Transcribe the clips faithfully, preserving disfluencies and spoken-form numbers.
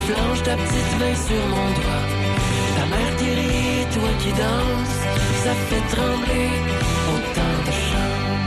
flanche ta petite main sur mon doigt. Ta mère qui rit, toi qui danses, ça fait trembler autant de chance.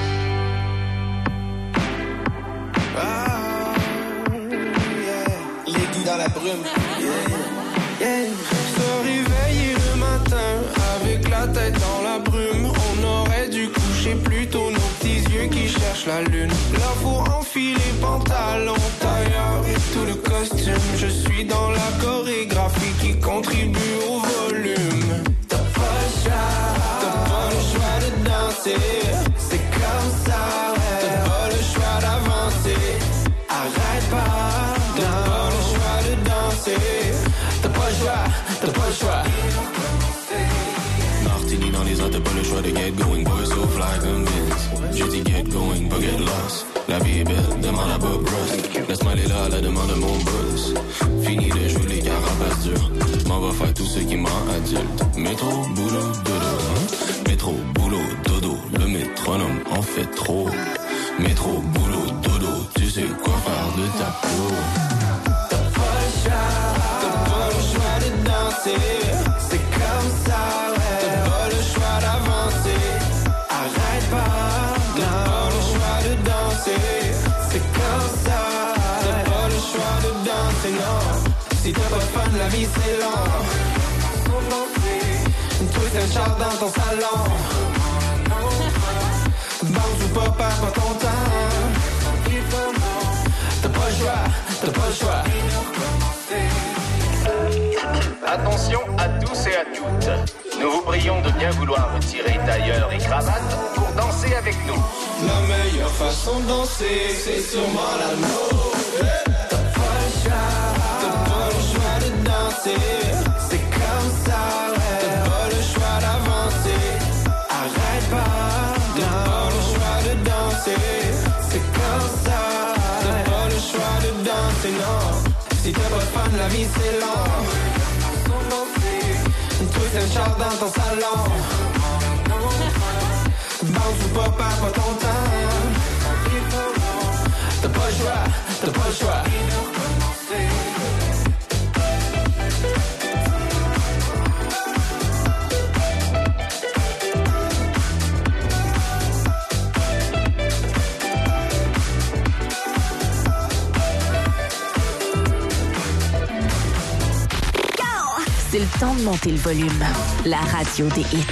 Ah, yeah. Les goûts dans la brume. Yeah, yeah. Se réveiller le matin avec la tête dans la brume. On aurait dû coucher plus tôt, nos petits yeux qui cherchent la lune. Là faut enfiler pantalon, tailleur et tout le costume. Je suis dans la chorégraphie qui contribue au volume. T'as pas le choix, t'as pas le choix de danser. C'est comme ça, ouais. T'as pas le choix d'avancer. Arrête pas, t'as pas le choix de danser. T'as pas le choix, t'as pas le choix. Martini dans les airs, t'as pas le choix de get going. Boy so fly comme Vince. Je dis get going, pas get lost. La vie est belle, demande à Bob Ross. Laisse-moi aller là à la demande de mon boss. Fini de jouer les carapaces dures. M'en va faire tout ce qui m'en adulte. Métro, boulot, dodo, hein? Métro, boulot, dodo. Le métronome en fait trop. Métro, boulot, dodo. Tu sais quoi faire de ta peau. T'as pas le choix, t'as pas le choix de danser. C'est comme ça, ouais. T'as pas le choix d'avancer. Arrête pas, t'as pas le choix de danser. C'est comme ça, t'as pas le choix de danser, non. Si t'as pas de fun, la vie c'est long. Twist un char dans ton salon. Bounce ou pas, perds pas ton temps. T'as pas le choix, t'as pas le choix. Attention à tous et à toutes. Nous vous prions de bien vouloir retirer tailleur et cravate pour danser avec nous. La meilleure façon de danser, c'est sûrement la nôtre. T'as pas le choix, t'as pas le choix de danser. C'est comme ça, ouais. T'as pas le choix d'avancer. Arrête pas, t'as pas le choix de danser. C'est comme ça, t'as pas le choix de danser, non. Si t'as pas de fun, la vie c'est long. Twist un char dans ton salon. Bounce ou pas, perds pas ton temps. T'as pas le choix, t'as pas le choix. C'est le temps de monter le volume. La radio des hits.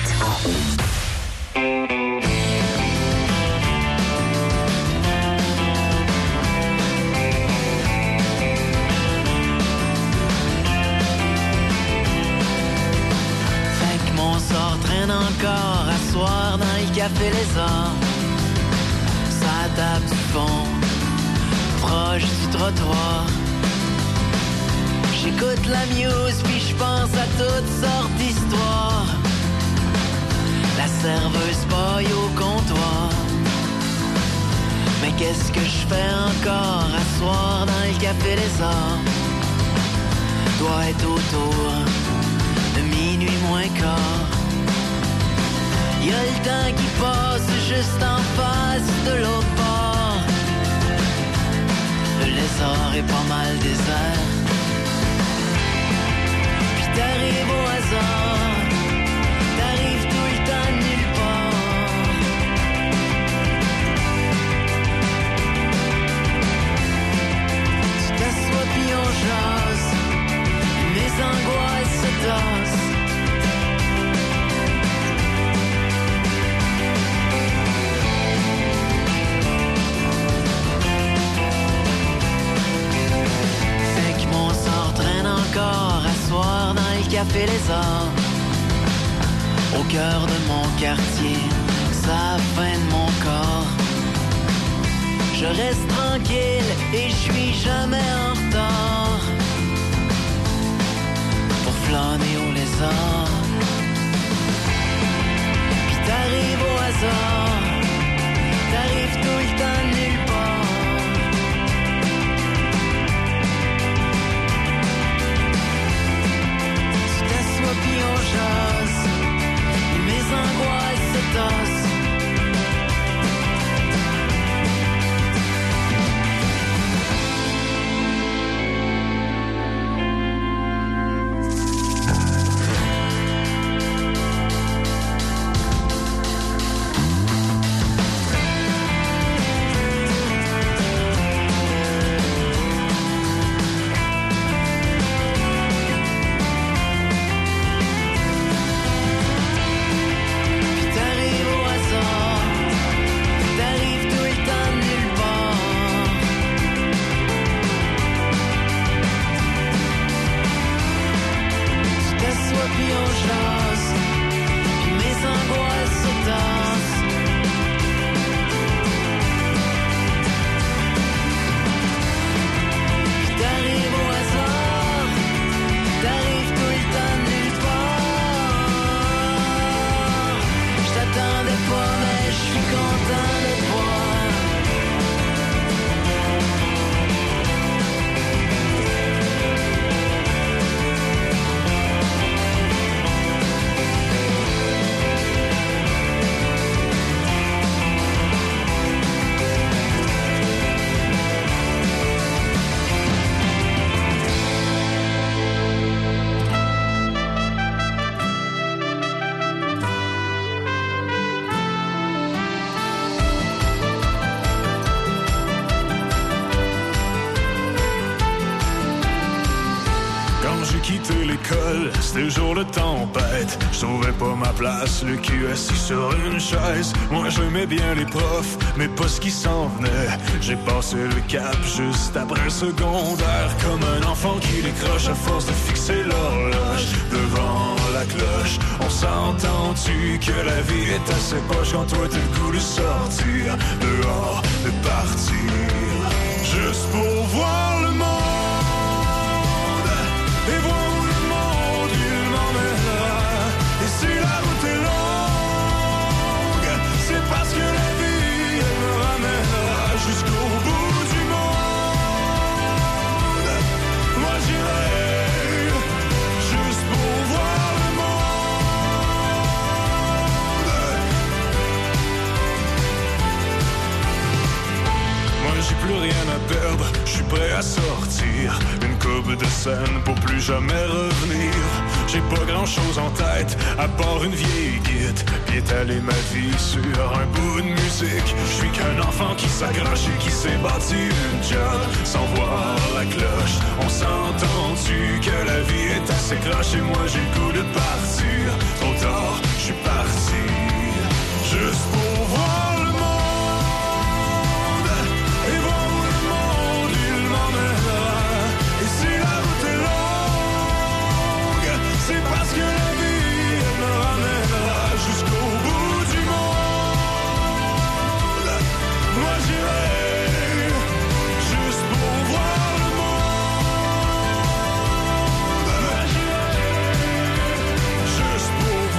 Fait que mon sort traîne encore à soir dans le café Les Arts. Ça table du fond, proche du trottoir. J'écoute la muse puis je pense à toutes sortes d'histoires. La serveuse paille au comptoir. Mais qu'est-ce que je fais encore à soir dans le café Les Arts? Doit être autour de minuit moins quart. Y'a le temps qui passe juste en face de l'autre bord. Le lézard est pas mal désert. T'arrives au hasard, t'arrives tout le temps nulle part. Tu t'assois puis on jase, mes angoisses se tassent. Fait que mon sort traîne encore à soir dans le café Les Arts. Au cœur de mon quartier, ça peine mon corps. Je reste tranquille et je suis jamais en retard pour flâner au lézard. Puis t'arrives au hasard, t'arrives tout le temps nulle part. Puis on jase, et mes angoisses se tassent. puis on chasse, puis mes angoisses se tassent. Puis t'arrives au hasard, t'arrives tout le temps nulle part. Je t'attendais pas mais je suis content de te voir. Quitté l'école, c'était jour de tempête. Je trouvais pas ma place, le cul assis sur une chaise. Moi j'aimais bien les profs, mais pas ce qui s'en venait. J'ai passé le cap juste après le secondaire. Comme un enfant qui décroche à force de fixer l'horloge devant la cloche. On s'entend-tu que la vie est assez poche quand toi t'as le goût de sortir dehors, de partir juste pour voir le monde. Et voir où le monde il m'emmènera. Et si la route est longue, c'est parce que la vie elle me ramènera jusqu'au bout du monde. Moi j'irai juste pour voir le monde. Moi j'ai plus rien à perdre, je suis prêt à sortir. Une coupe de scène pour plus jamais revenir. J'ai pas grand chose en tête, à part une vieille guide. Puis étaler ma vie sur un bout de musique. Je suis qu'un enfant qui s'accroche et qui s'est bâti une job sans voir la cloche. On s'entend-tu que la vie est assez croche. Et moi j'ai le goût de partir. Trop tard, je suis parti juste pour voir le monde. Et voir où le monde il m'emmènera. Et si la route est longue, c'est parce que la vie elle me ramènera jusqu'au bout du monde. Moi j'irai juste pour voir le monde. Moi j'irai juste pour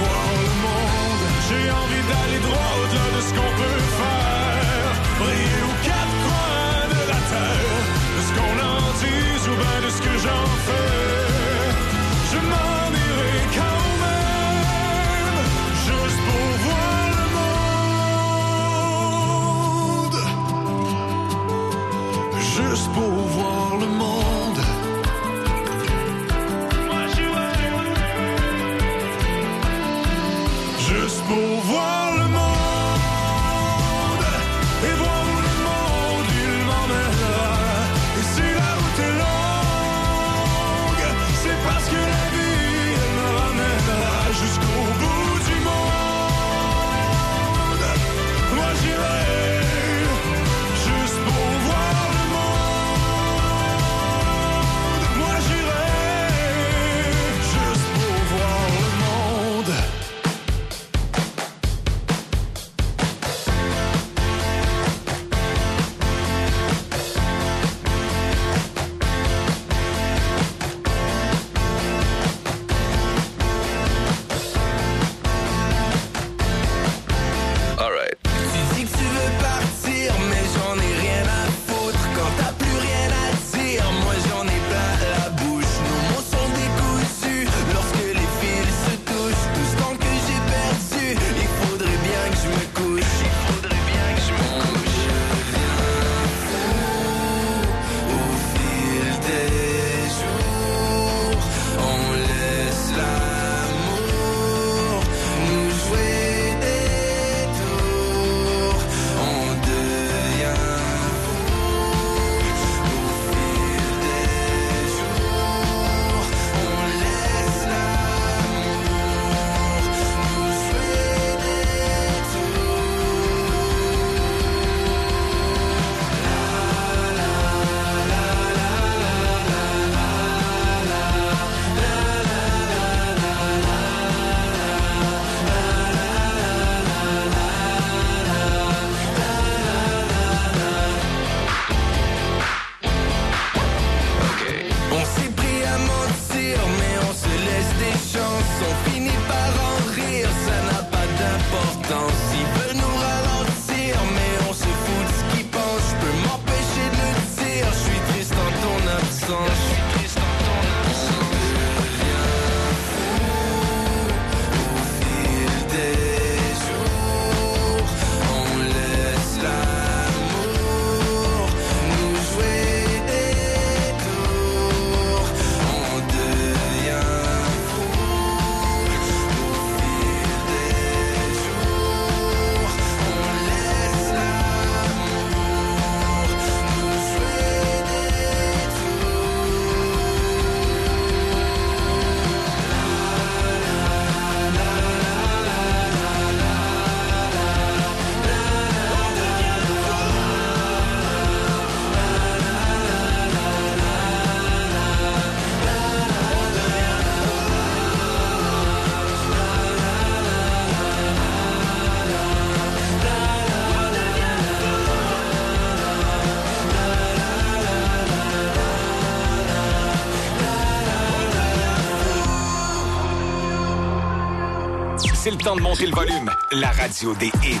C'est le temps de monter le volume. La radio des hits.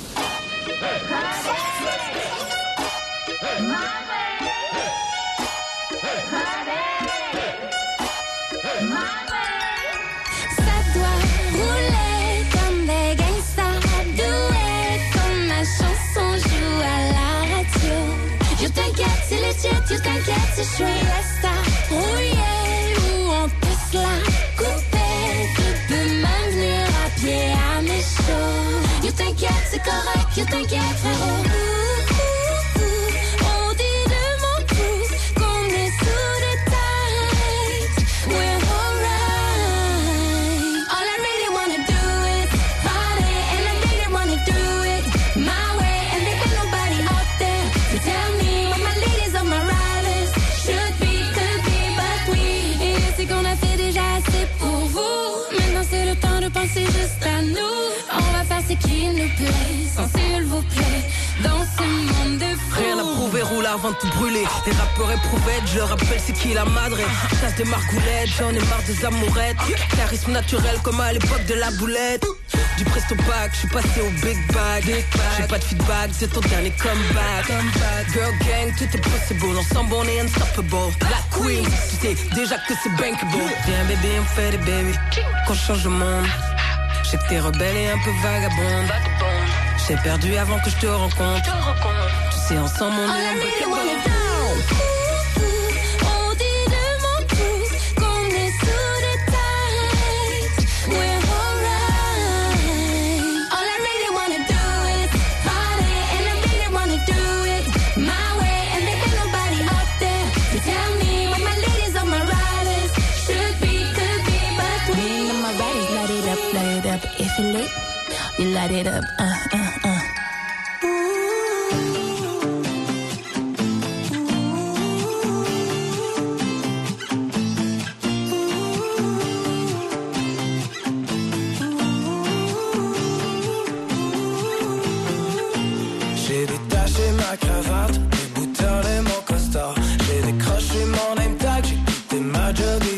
Tu t'inquiètes, c'est chouette, reste à rouiller ou en Tesla coupé. Tu peux même venir à pied à mes shows. You t'inquiète, c'est correct, you t'inquiète, frérot. On dit de mon pouce qu'on est sous des têtes. We're alright. All I really wanna do is party, and I really wanna do it my way. And there ain't nobody out there to tell me what my ladies on my riders should be, could be, but we. Et c'est qu'on a fait déjà assez pour vous. Maintenant c'est le temps de penser juste à nous. On va faire ce qui nous plaît, sans s'il vous plaît, dans ce monde de fous. Rien à prouver, roule avant de tout brûler. Les rappeurs éprouvettes, je leur rappelle c'est qui la madre. Tasse de margoulettes, j'en ai marre des amourettes. Charisme naturel comme à l'époque de la boulette. Du presto pack, je suis passé au big bag. J'ai pas de feedback, c'est ton dernier comeback. Girl gang, tout est possible, ensemble on est unstoppable. Black Queen, tu sais déjà que c'est bankable. Viens bébé, on fait des baby, qu'on change le monde. Je sais que t'es rebelle et un peu vagabonde. J'ai perdu avant que je te rencontre. Tu sais, ensemble on est unbreakable. If you're lit, you light it up, uh, uh, uh. J'ai détaché ma cravate, les boutons et mon costard. J'ai décroché mon name tag, j'ai quitté ma job.